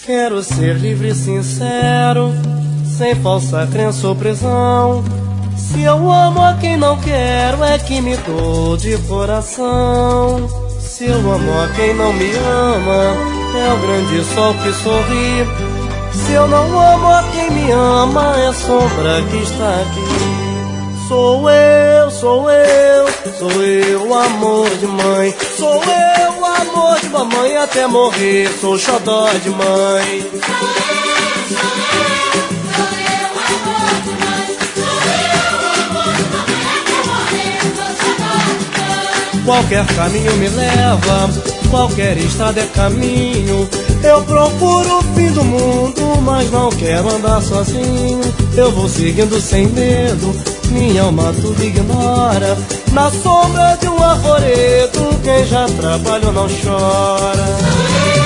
Quero ser livre e sincero, sem falsa crença ou prisão. Se eu amo a quem não quero, é que me dou de coração. Se eu amo a quem não me ama, é o grande sol que sorri. Se eu não amo a quem me ama, é a sombra que está aqui. Sou eu, sou eu, sou eu, amor de mãe. Sou eu, amor de mamãe, até morrer sou xodó de mãe. Qualquer caminho me leva, qualquer estrada é caminho. Eu procuro o fim do mundo, mas não quero andar sozinho. Eu vou seguindo sem medo, minha alma tudo ignora. Na sombra de um arvoredo, quem já trabalhou não chora.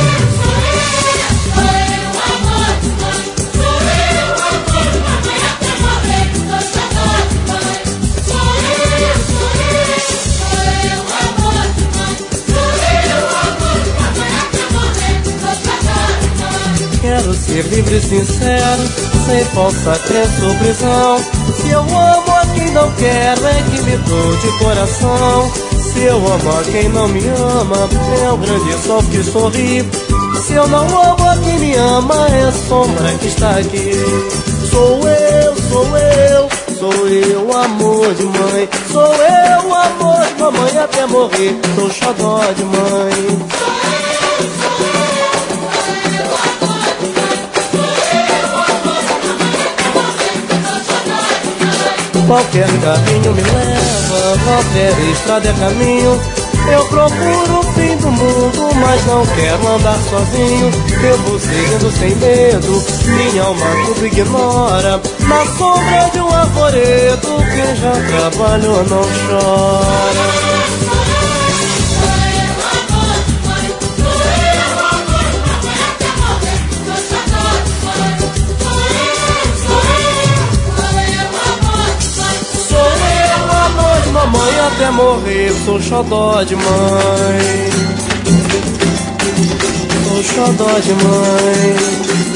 Quero ser livre e sincero, sem falsa crença ou prisão. Se eu amo a quem não quero, é que me dou de coração. Se eu amo a quem não me ama, é o grande sol que sorri. Se eu não amo a quem me ama, é a sombra que está aqui. Sou eu, sou eu, sou eu, amor de mãe. Sou eu, amor de mamãe, até morrer sou xodó de mãe. Qualquer caminho me leva, qualquer estrada é caminho. Eu procuro o fim do mundo, mas não quero andar sozinho. Eu vou seguindo sem medo, minha alma tudo ignora. Na sombra de um arvoredo, quem já trabalhou não chora. Mamãe, até morrer sou xodó de mãe. Sou xodó de mãe.